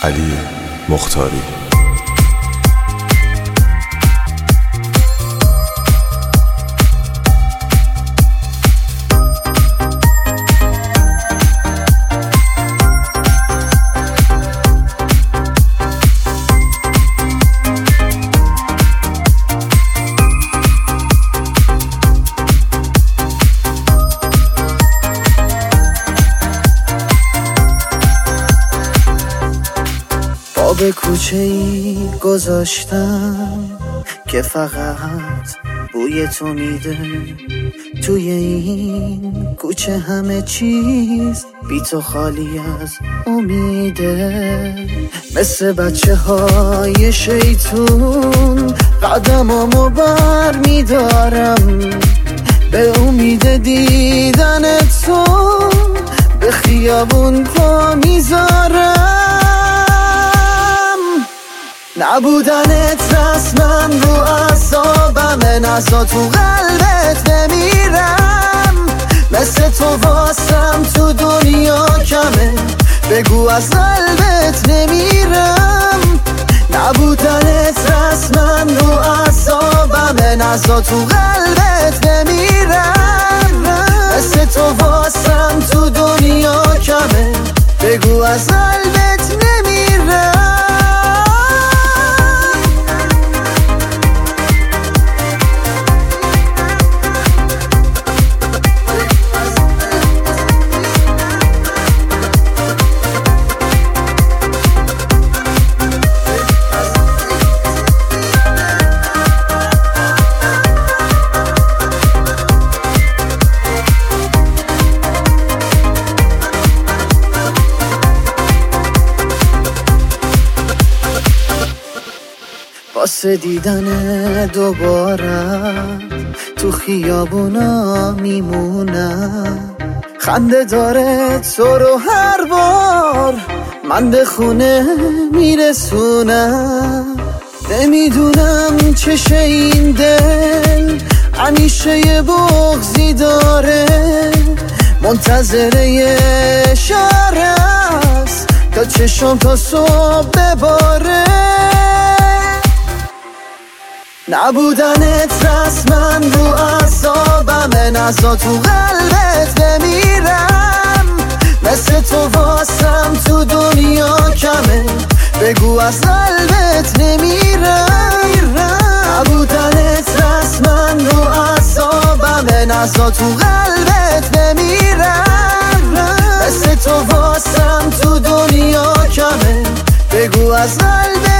علی مختاری. به کوچه ای گذاشتم که فقط بوی تو میده. توی این کوچه همه چیز بی تو خالی از امیده. مثل بچه های شیطون قدمامو بر میدارم، به امید دیدن تو به خیابون پا میذارم. نبودنت رسما رو اعصابمه، نزا تو قلبت نمیرم. مثل تو واسم تو دنیا کمه، بگو از قلبت نمیرم. نبودنت رسما رو اعصابمه، نزا تو قلبت نمیرم. مثل تو واسم تو دنیا کمه، بگو از قلبت نمیرم. واسه دیدن دوباره تو خیابونا میمونم. خنده داره تو رو هر بار من به خونه میرسونم. نمیدونم چشه این دل همیشه یه بغضی داره، منتظره یه اشاره است تا چشم تا صبح بباره. نبودنت رسما رو اعصابمه، نزا تو قلبت نمیرم. مثل تو واسم تو دنیا کمه، بگو از قلبت نمیرم. نبودنت رسما رو اعصابمه، نزا تو قلبت نمیرم. مثل تو واسم تو دنیا کمه، بگو از قلبت